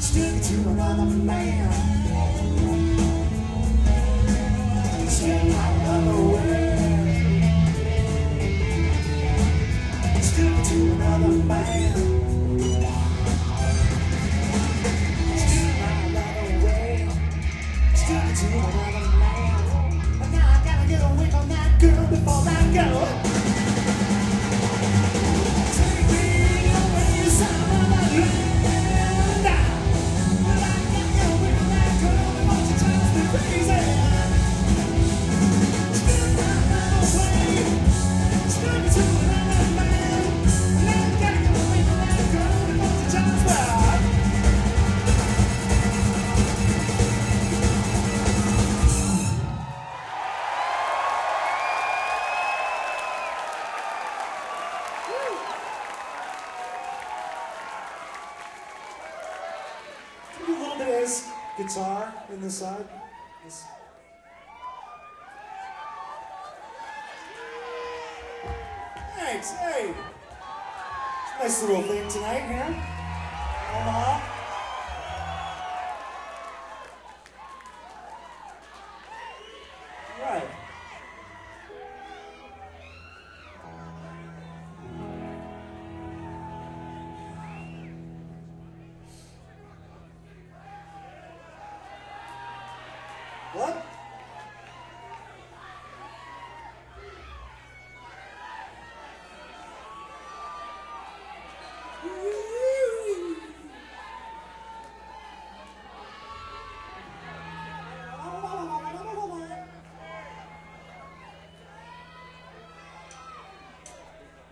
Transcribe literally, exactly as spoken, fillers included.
Stick to another man. Stick another way. Stick to another man. Stick another way. Stick to another man. But now I gotta get away from that girl before I go. Take me away somewhere. A little bit of his guitar in the side. This. Thanks, hey! Nice little thing tonight here. Omaha.